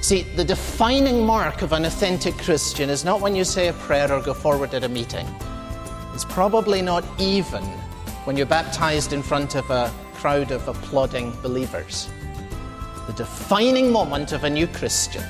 See, the defining mark of an authentic Christian is not when you say a prayer or go forward at a meeting. It's probably not even when you're baptized in front of a crowd of applauding believers. The defining moment of a new Christian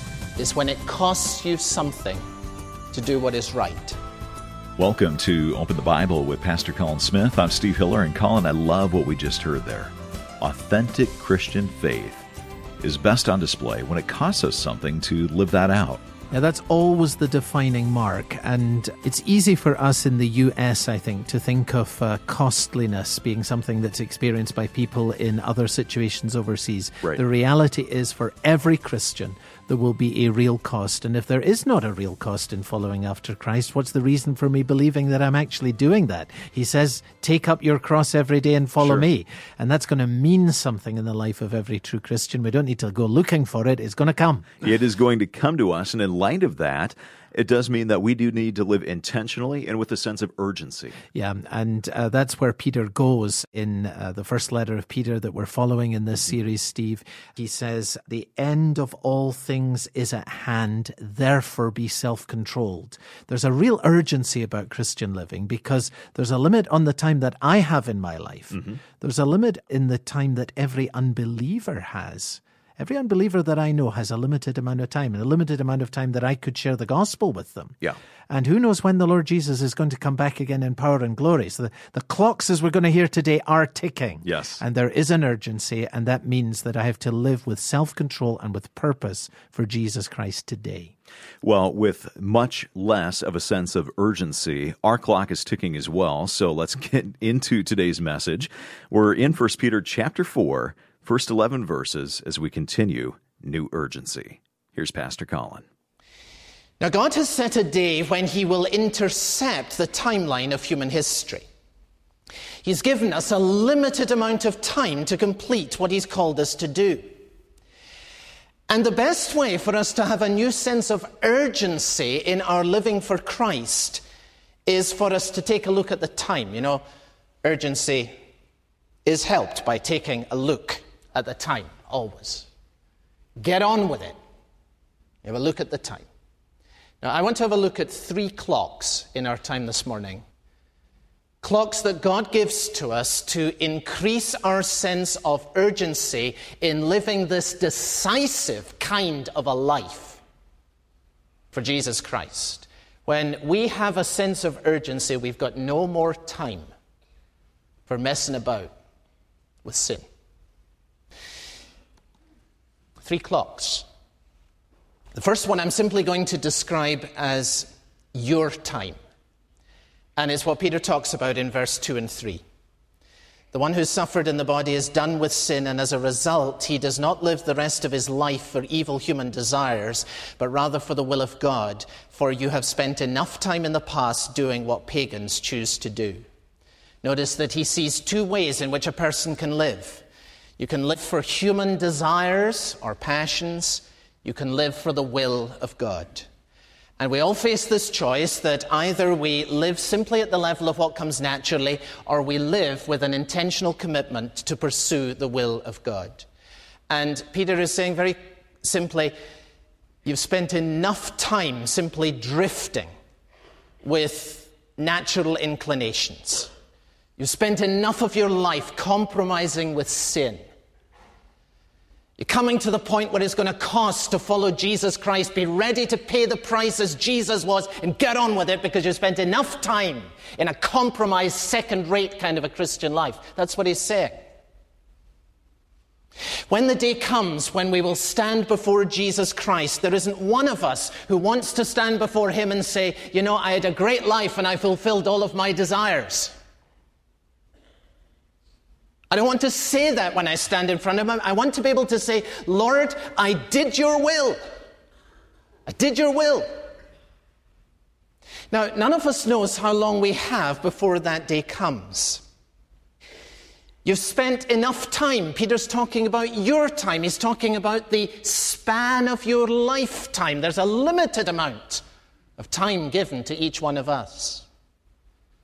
is when it costs you something to do what is right. Welcome to Open the Bible with Pastor Colin Smith. I'm Steve Hiller, and Colin, I love what we just heard there. Authentic Christian faith is best on display when it costs us something to live that out. Yeah, that's always the defining mark, and it's easy for us in the US, I think, to think of costliness being something that's experienced by people in other situations overseas. Right. The reality is, for every Christian, there will be a real cost, and if there is not a real cost in following after Christ, what's the reason for me believing that I'm actually doing that? He says, take up your cross every day and follow me, and that's going to mean something in the life of every true Christian. We don't need to go looking for it. It's going to come. It is going to come to us, and in light of that, it does mean that we do need to live intentionally and with a sense of urgency. Yeah, and that's where Peter goes in the first letter of Peter that we're following in this series, Steve. He says, the end of all things is at hand, therefore be self-controlled. There's a real urgency about Christian living because there's a limit on the time that I have in my life. Mm-hmm. There's a limit in the time that every unbeliever has. Every unbeliever that I know has a limited amount of time, and a limited amount of time that I could share the gospel with them. Yeah. And who knows when the Lord Jesus is going to come back again in power and glory. So the clocks, as we're going to hear today, are ticking. Yes. And there is an urgency, and that means that I have to live with self-control and with purpose for Jesus Christ today. Well, with much less of a sense of urgency, our clock is ticking as well. So let's get into today's message. We're in 1 Peter chapter 4, first 11 verses as we continue New Urgency. Here's Pastor Colin. Now, God has set a day when he will intercept the timeline of human history. He's given us a limited amount of time to complete what he's called us to do. And the best way for us to have a new sense of urgency in our living for Christ is for us to take a look at the time. You know, urgency is helped by taking a look at the time, always. Get on with it. Have a look at the time. Now, I want to have a look at 3 clocks in our time this morning. Clocks that God gives to us to increase our sense of urgency in living this decisive kind of a life for Jesus Christ. When we have a sense of urgency, we've got no more time for messing about with sin. 3 clocks. The first one I'm simply going to describe as your time. And it's what Peter talks about in verse 2 and 3. The one who suffered in the body is done with sin, and as a result, he does not live the rest of his life for evil human desires, but rather for the will of God. For you have spent enough time in the past doing what pagans choose to do. Notice that he sees 2 ways in which a person can live. You can live for human desires or passions. You can live for the will of God. And we all face this choice that either we live simply at the level of what comes naturally, or we live with an intentional commitment to pursue the will of God. And Peter is saying very simply, you've spent enough time simply drifting with natural inclinations. You've spent enough of your life compromising with sin. You're coming to the point where it's going to cost to follow Jesus Christ. Be ready to pay the price as Jesus was and get on with it because you spent enough time in a compromised, second-rate kind of a Christian life. That's what he's saying. When the day comes when we will stand before Jesus Christ, there isn't one of us who wants to stand before him and say, you know, I had a great life and I fulfilled all of my desires. I don't want to say that when I stand in front of him. I want to be able to say, Lord, I did your will. I did your will. Now, none of us knows how long we have before that day comes. You've spent enough time. Peter's talking about your time. He's talking about the span of your lifetime. There's a limited amount of time given to each one of us.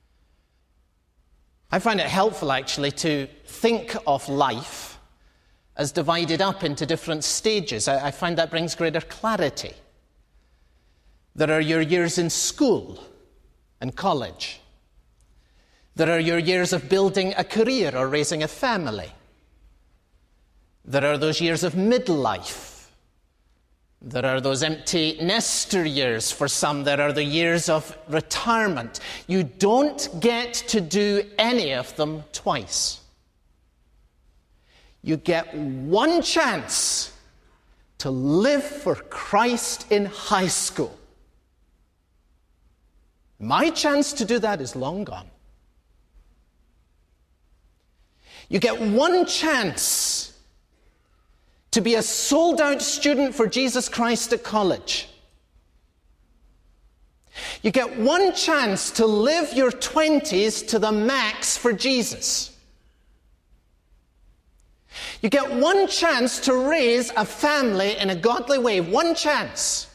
I find it helpful, actually, to think of life as divided up into different stages. I find that brings greater clarity. There are your years in school and college. There are your years of building a career or raising a family. There are those years of midlife. There are those empty nester years for some. There are the years of retirement. You don't get to do any of them twice. You get one chance to live for Christ in high school. My chance to do that is long gone. You get one chance to be a sold-out student for Jesus Christ at college. You get one chance to live your 20s to the max for Jesus. You get one chance to raise a family in a godly way. One chance.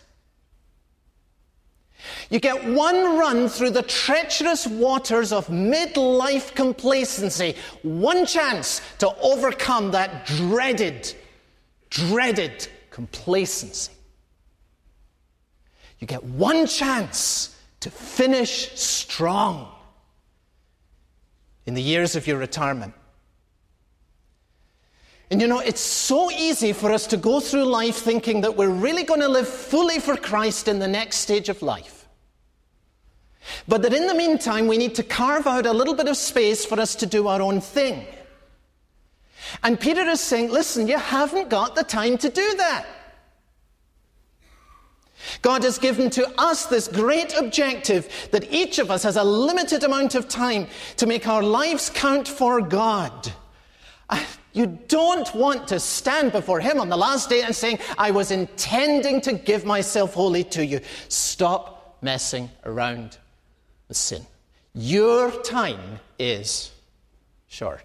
You get one run through the treacherous waters of midlife complacency. One chance to overcome that dreaded complacency. You get one chance to finish strong in the years of your retirement. And you know, it's so easy for us to go through life thinking that we're really going to live fully for Christ in the next stage of life. But that in the meantime, we need to carve out a little bit of space for us to do our own thing. And Peter is saying, listen, you haven't got the time to do that. God has given to us this great objective that each of us has a limited amount of time to make our lives count for God. You don't want to stand before Him on the last day and saying, I was intending to give myself wholly to you. Stop messing around with sin. Your time is short.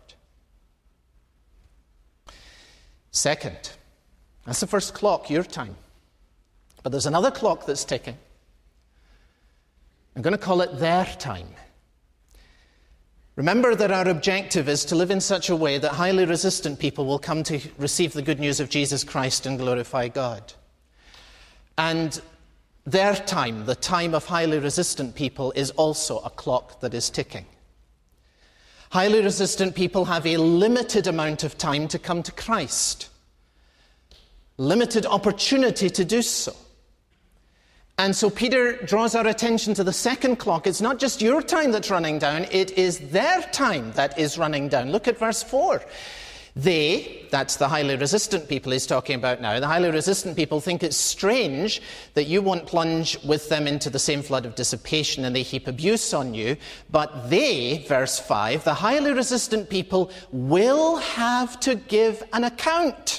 Second, that's the first clock, your time. But there's another clock that's ticking. I'm going to call it their time. Remember that our objective is to live in such a way that highly resistant people will come to receive the good news of Jesus Christ and glorify God. And their time, the time of highly resistant people, is also a clock that is ticking. Highly resistant people have a limited amount of time to come to Christ. Limited opportunity to do so. And so Peter draws our attention to the second clock. It's not just your time that's running down, it is their time that is running down. Look at verse 4. They, that's the highly resistant people he's talking about now, the highly resistant people think it's strange that you won't plunge with them into the same flood of dissipation and they heap abuse on you. But they, verse 5, the highly resistant people will have to give an account.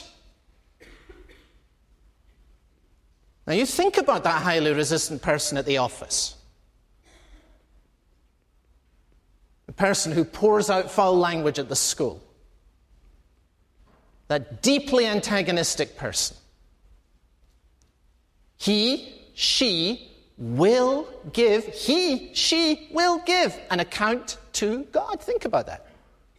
Now you think about that highly resistant person at the office. The person who pours out foul language at the school. That deeply antagonistic person. He, she will give an account to God. Think about that.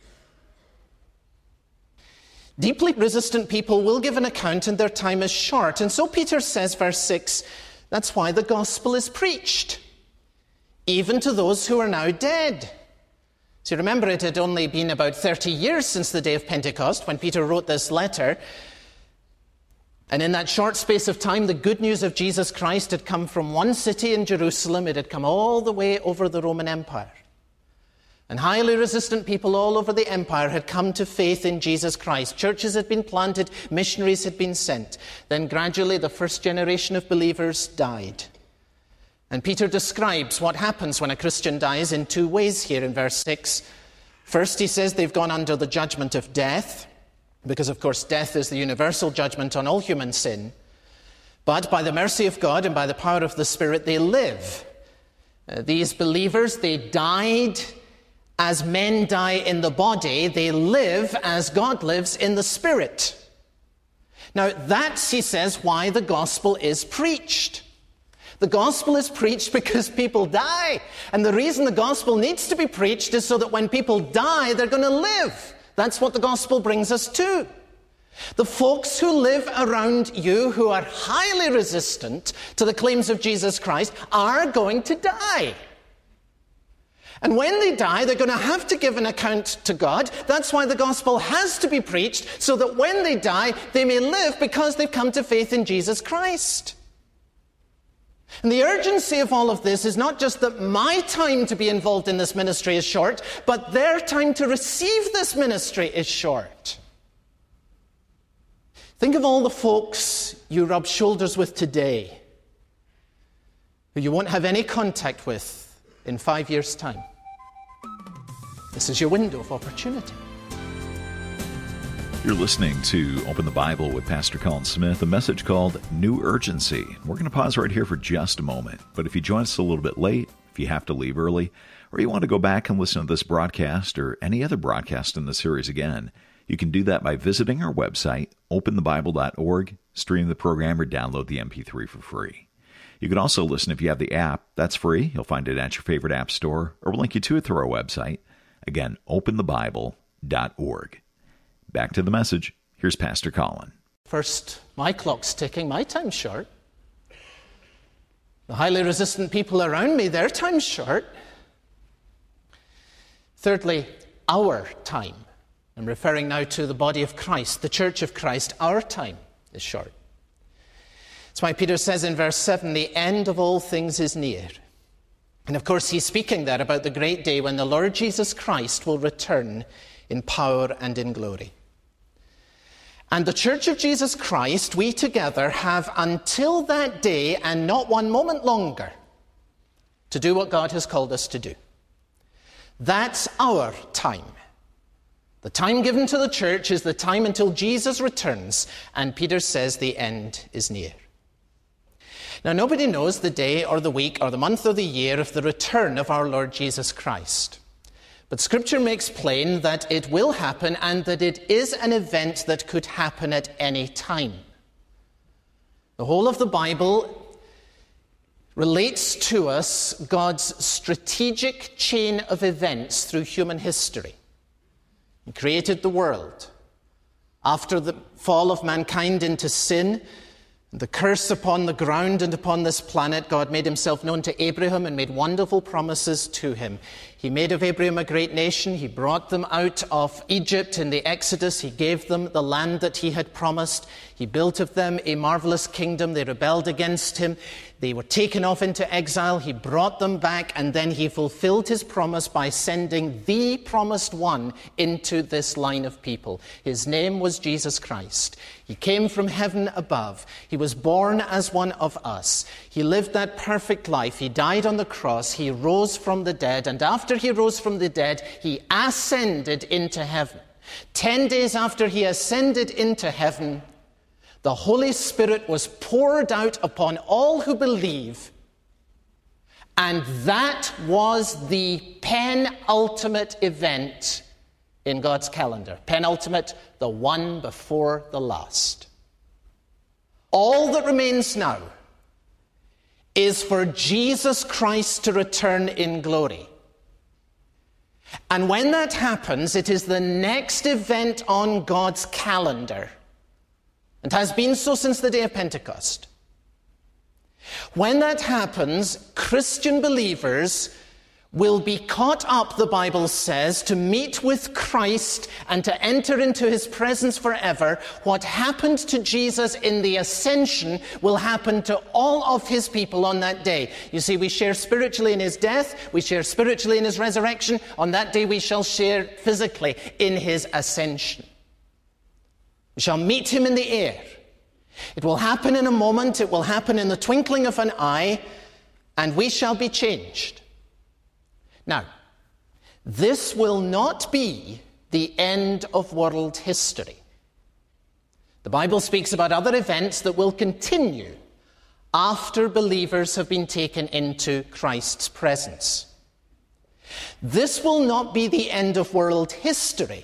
Deeply resistant people will give an account and their time is short. And so Peter says, verse 6, that's why the gospel is preached, even to those who are now dead. So remember, it had only been about 30 years since the day of Pentecost when Peter wrote this letter. And in that short space of time, the good news of Jesus Christ had come from one city in Jerusalem. It had come all the way over the Roman Empire. And highly resistant people all over the empire had come to faith in Jesus Christ. Churches had been planted, missionaries had been sent. Then gradually the first generation of believers died. And Peter describes what happens when a Christian dies in two ways here in verse 6. First, he says they've gone under the judgment of death, because of course death is the universal judgment on all human sin. But by the mercy of God and by the power of the Spirit, they live. These believers, they died as men die in the body. They live as God lives in the Spirit. Now that's, he says, why the gospel is preached. The gospel is preached because people die. And the reason the gospel needs to be preached is so that when people die, they're going to live. That's what the gospel brings us to. The folks who live around you who are highly resistant to the claims of Jesus Christ are going to die. And when they die, they're going to have to give an account to God. That's why the gospel has to be preached, so that when they die, they may live because they've come to faith in Jesus Christ. And the urgency of all of this is not just that my time to be involved in this ministry is short, but their time to receive this ministry is short. Think of all the folks you rub shoulders with today who you won't have any contact with in 5 years' time. This is your window of opportunity. You're listening to Open the Bible with Pastor Colin Smith, a message called New Urgency. We're going to pause right here for just a moment. But if you join us a little bit late, if you have to leave early, or you want to go back and listen to this broadcast or any other broadcast in the series again, you can do that by visiting our website, openthebible.org, stream the program, or download the MP3 for free. You can also listen if you have the app. That's free. You'll find it at your favorite app store, or we'll link you to it through our website. Again, openthebible.org. Back to the message. Here's Pastor Colin. First, my clock's ticking. My time's short. The highly resistant people around me, their time's short. Thirdly, our time. I'm referring now to the body of Christ, the church of Christ. Our time is short. That's why Peter says in verse 7, the end of all things is near. And of course, he's speaking there about the great day when the Lord Jesus Christ will return in power and in glory. And the church of Jesus Christ, we together have until that day and not one moment longer to do what God has called us to do. That's our time. The time given to the church is the time until Jesus returns, and Peter says the end is near. Now, nobody knows the day or the week or the month or the year of the return of our Lord Jesus Christ. But Scripture makes plain that it will happen and that it is an event that could happen at any time. The whole of the Bible relates to us God's strategic chain of events through human history. He created the world. After the fall of mankind into sin, the curse upon the ground and upon this planet, God made himself known to Abraham and made wonderful promises to him. He made of Abraham a great nation. He brought them out of Egypt in the Exodus. He gave them the land that he had promised. He built of them a marvelous kingdom. They rebelled against him. They were taken off into exile. He brought them back, and then he fulfilled his promise by sending the promised one into this line of people. His name was Jesus Christ. He came from heaven above. He was born as one of us. He lived that perfect life. He died on the cross. He rose from the dead. And after he rose from the dead, he ascended into heaven. 10 days after he ascended into heaven, the Holy Spirit was poured out upon all who believe. And that was the penultimate event in God's calendar. Penultimate, the one before the last. All that remains now is for Jesus Christ to return in glory. And when that happens, it is the next event on God's calendar, and has been so since the day of Pentecost. When that happens, Christian believers will be caught up, the Bible says, to meet with Christ and to enter into his presence forever. What happened to Jesus in the ascension will happen to all of his people on that day. You see, we share spiritually in his death, we share spiritually in his resurrection. On that day we shall share physically in his ascension. We shall meet him in the air. It will happen in a moment, it will happen in the twinkling of an eye, and we shall be changed. Now, this will not be the end of world history. The Bible speaks about other events that will continue after believers have been taken into Christ's presence. This will not be the end of world history,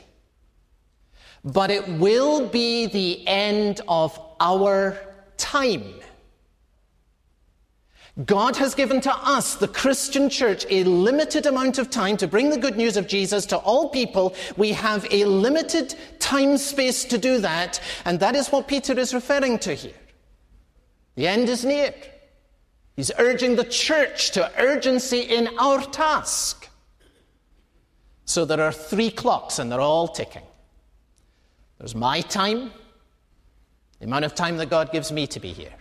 but it will be the end of our time. God has given to us, the Christian church, a limited amount of time to bring the good news of Jesus to all people. We have a limited time space to do that, and that is what Peter is referring to here. The end is near. He's urging the church to urgency in our task. So there are 3 clocks, and they're all ticking. There's my time, the amount of time that God gives me to be here.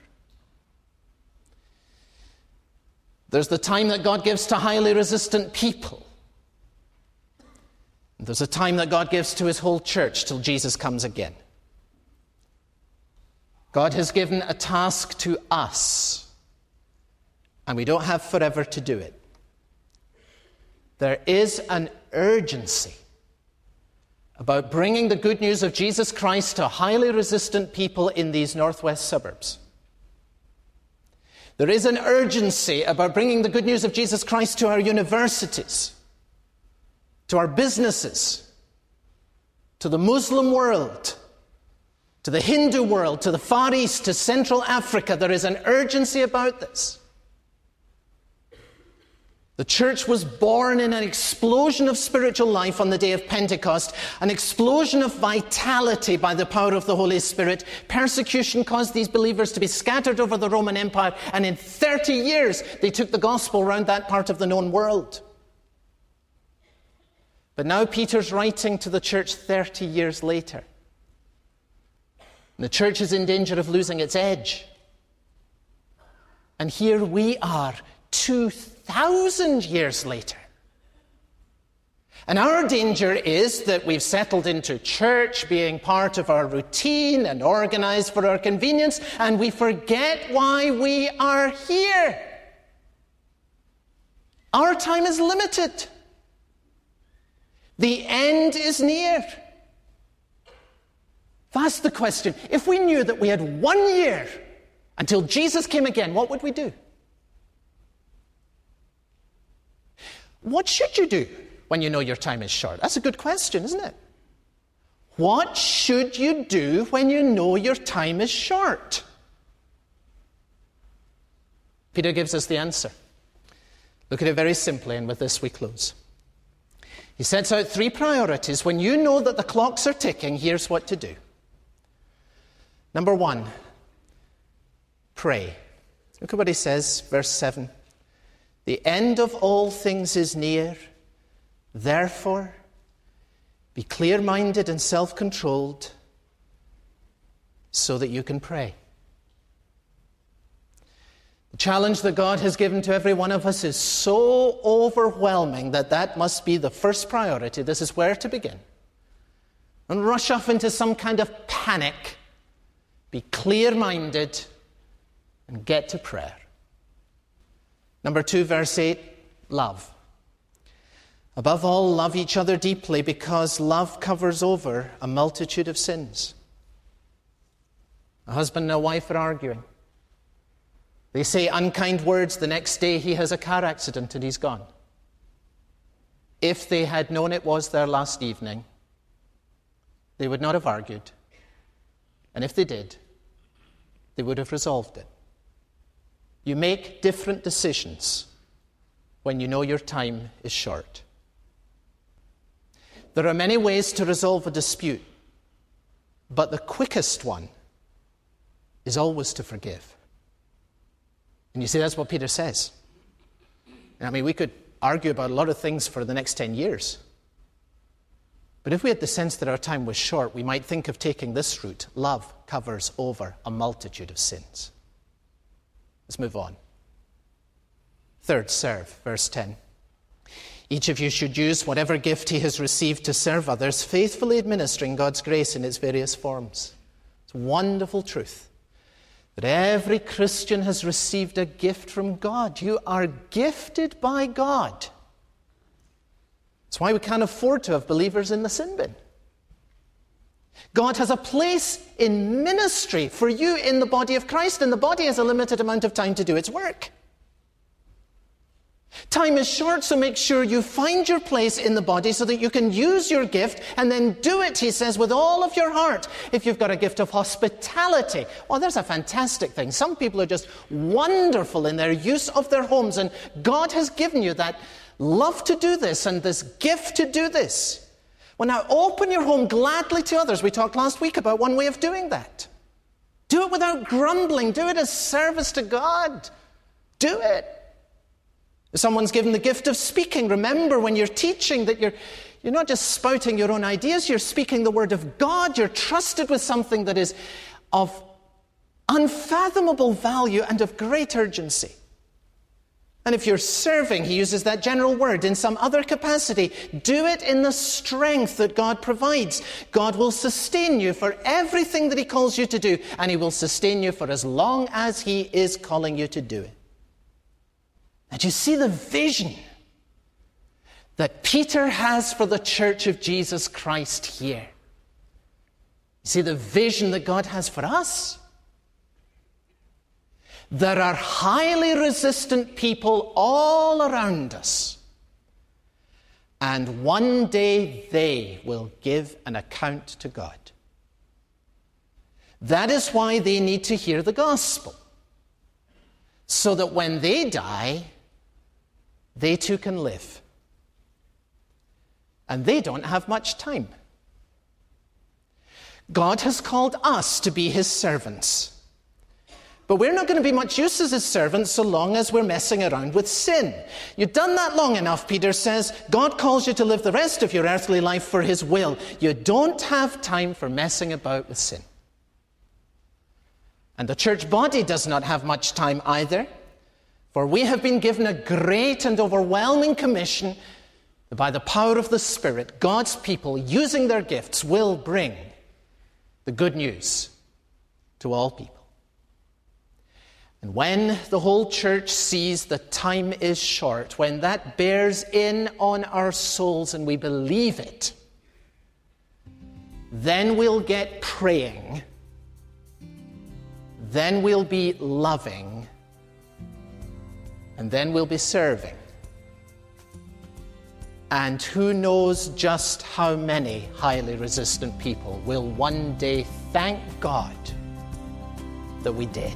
There's the time that God gives to highly resistant people. There's a time that God gives to his whole church till Jesus comes again. God has given a task to us, and we don't have forever to do it. There is an urgency about bringing the good news of Jesus Christ to highly resistant people in these northwest suburbs. There is an urgency about bringing the good news of Jesus Christ to our universities, to our businesses, to the Muslim world, to the Hindu world, to the Far East, to Central Africa. There is an urgency about this. The church was born in an explosion of spiritual life on the day of Pentecost, an explosion of vitality by the power of the Holy Spirit. Persecution caused these believers to be scattered over the Roman Empire, and in 30 years they took the gospel around that part of the known world. But now Peter's writing to the church 30 years later. And the church is in danger of losing its edge. And here we are, 2,000 years later. And our danger is that we've settled into church being part of our routine and organized for our convenience, and we forget why we are here. Our time is limited. The end is near. That's the question. If we knew that we had 1 year until Jesus came again, what would we do? What should you do when you know your time is short? That's a good question, isn't it? What should you do when you know your time is short? Peter gives us the answer. Look at it very simply, and with this we close. He sets out 3 priorities. When you know that the clocks are ticking, here's what to do. Number 1, pray. Look at what he says, verse 7. The end of all things is near. Therefore, be clear-minded and self-controlled so that you can pray. The challenge that God has given to every one of us is so overwhelming that must be the first priority. This is where to begin. Don't rush off into some kind of panic. Be clear-minded and get to prayer. Number 2, verse 8, love. Above all, love each other deeply, because love covers over a multitude of sins. A husband and a wife are arguing. They say unkind words. The next day he has a car accident and he's gone. If they had known it was their last evening, they would not have argued. And if they did, they would have resolved it. You make different decisions when you know your time is short. There are many ways to resolve a dispute, but the quickest one is always to forgive. And you see, that's what Peter says. I mean, we could argue about a lot of things for the next 10 years. But if we had the sense that our time was short, we might think of taking this route. Love covers over a multitude of sins. Let's move on. 3rd, serve. Verse 10. Each of you should use whatever gift he has received to serve others, faithfully administering God's grace in its various forms. It's a wonderful truth that every Christian has received a gift from God. You are gifted by God. That's why we can't afford to have believers in the sin bin. God has a place in ministry for you in the body of Christ, and the body has a limited amount of time to do its work. Time is short, so make sure you find your place in the body so that you can use your gift and then do it, he says, with all of your heart. If you've got a gift of hospitality, well, there's a fantastic thing. Some people are just wonderful in their use of their homes, and God has given you that love to do this and this gift to do this. Well, now open your home gladly to others. We talked last week about one way of doing that. Do it without grumbling. Do it as service to God. Do it. If someone's given the gift of speaking, remember when you're teaching that you're not just spouting your own ideas, you're speaking the word of God. You're trusted with something that is of unfathomable value and of great urgency. And if you're serving, he uses that general word, in some other capacity, do it in the strength that God provides. God will sustain you for everything that he calls you to do, and he will sustain you for as long as he is calling you to do it. And you see the vision that Peter has for the church of Jesus Christ here. You see the vision that God has for us. There are highly resistant people all around us. And one day they will give an account to God. That is why they need to hear the gospel. So that when they die, they too can live. And they don't have much time. God has called us to be his servants. But we're not going to be much use as his servants so long as we're messing around with sin. You've done that long enough, Peter says. God calls you to live the rest of your earthly life for his will. You don't have time for messing about with sin. And the church body does not have much time either. For we have been given a great and overwhelming commission that by the power of the Spirit, God's people, using their gifts, will bring the good news to all people. And when the whole church sees that time is short, when that bears in on our souls and we believe it, then we'll get praying, then we'll be loving, and then we'll be serving. And who knows just how many highly resistant people will one day thank God that we did.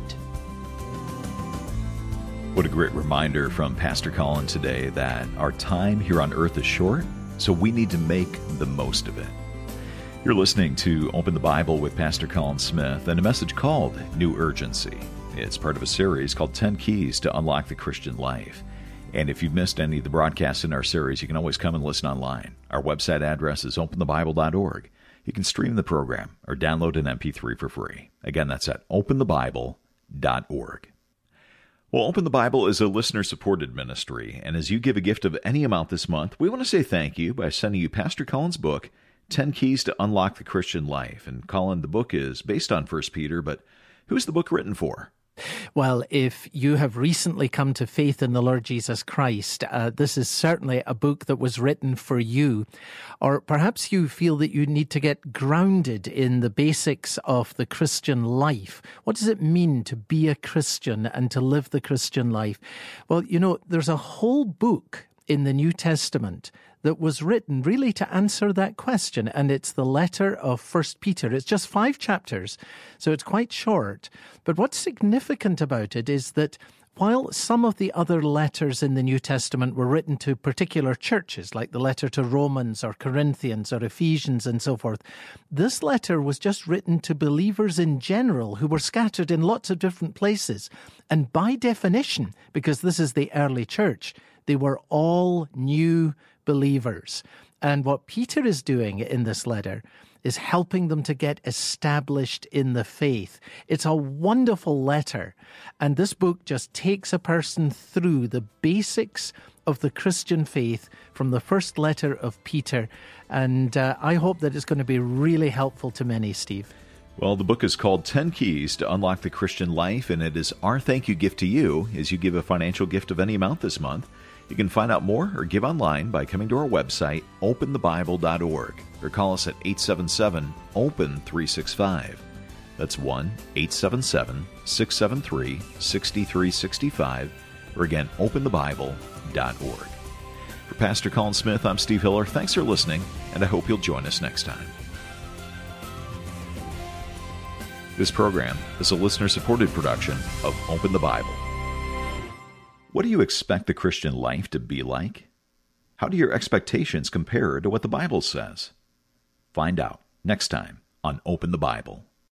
What a great reminder from Pastor Colin today that our time here on earth is short, so we need to make the most of it. You're listening to Open the Bible with Pastor Colin Smith and a message called New Urgency. It's part of a series called 10 Keys to Unlock the Christian Life. And if you've missed any of the broadcasts in our series, you can always come and listen online. Our website address is openthebible.org. You can stream the program or download an MP3 for free. Again, that's at openthebible.org. Well, Open the Bible is a listener-supported ministry, and as you give a gift of any amount this month, we want to say thank you by sending you Pastor Colin's book, 10 Keys to Unlock the Christian Life. And Colin, the book is based on 1 Peter, but who's the book written for? Well, if you have recently come to faith in the Lord Jesus Christ, this is certainly a book that was written for you. Or perhaps you feel that you need to get grounded in the basics of the Christian life. What does it mean to be a Christian and to live the Christian life? Well, you know, there's a whole book in the New Testament that was written really to answer that question, and it's the letter of 1 Peter. It's just 5 chapters, so it's quite short. But what's significant about it is that while some of the other letters in the New Testament were written to particular churches, like the letter to Romans or Corinthians or Ephesians and so forth, this letter was just written to believers in general who were scattered in lots of different places. And by definition, because this is the early church, they were all new believers. And what Peter is doing in this letter is helping them to get established in the faith. It's a wonderful letter. And this book just takes a person through the basics of the Christian faith from the first letter of Peter. And I hope that it's going to be really helpful to many, Steve. Well, the book is called 10 Keys to Unlock the Christian Life, and it is our thank you gift to you as you give a financial gift of any amount this month. You can find out more or give online by coming to our website, openthebible.org, or call us at 877-OPEN-365. That's 1-877-673-6365. or again, openthebible.org. For Pastor Colin Smith, I'm Steve Hiller. Thanks for listening, and I hope you'll join us next time. This program is a listener-supported production of Open the Bible. What do you expect the Christian life to be like? How do your expectations compare to what the Bible says? Find out next time on Open the Bible.